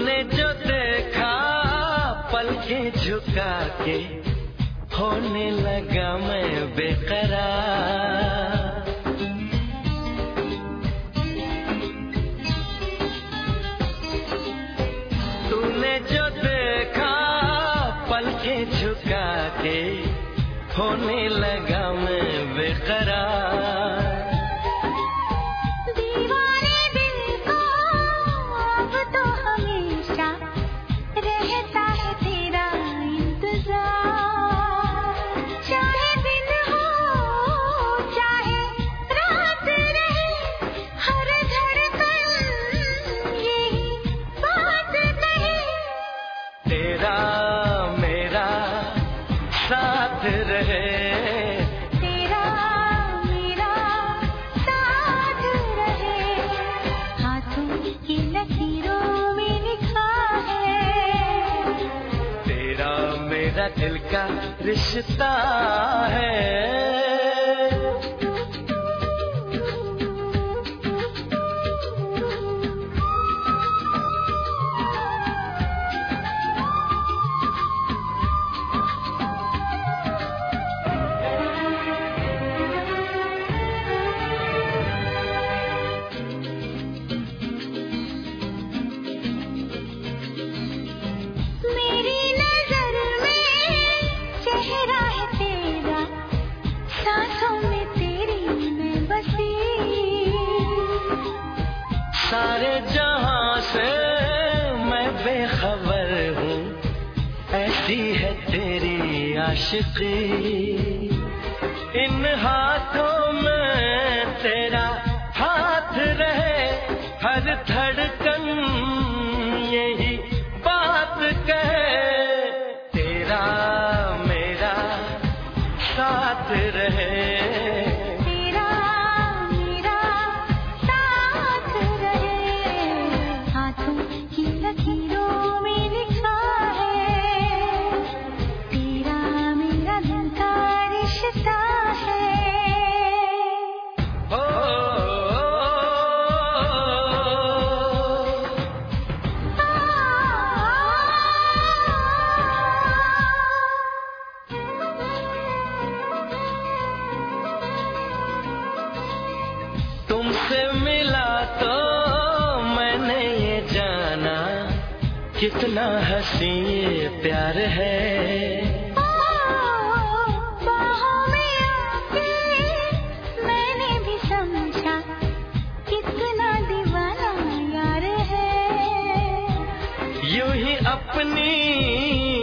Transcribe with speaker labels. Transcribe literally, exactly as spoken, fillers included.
Speaker 1: तूने जो देखा पलकें झुका के होने लगा मैं बेकरार। तूने जो देखा पलकें झुका के होने लगा मैं बेकरार। दिल का रिश्ता है। सारे जहां से मैं बेखबर हूँ, ऐसी है तेरी आशिकी। इन हाथों में तेरा हाथ रहे, हर धड़कन यही बात कहे। तेरा मेरा साथ रहे, तुमसे मिला तो मैंने ये जाना कितना हसीन ये प्यार है।
Speaker 2: बाहों में आके मैंने भी समझा कितना दीवाना यार है।
Speaker 1: यूं ही अपनी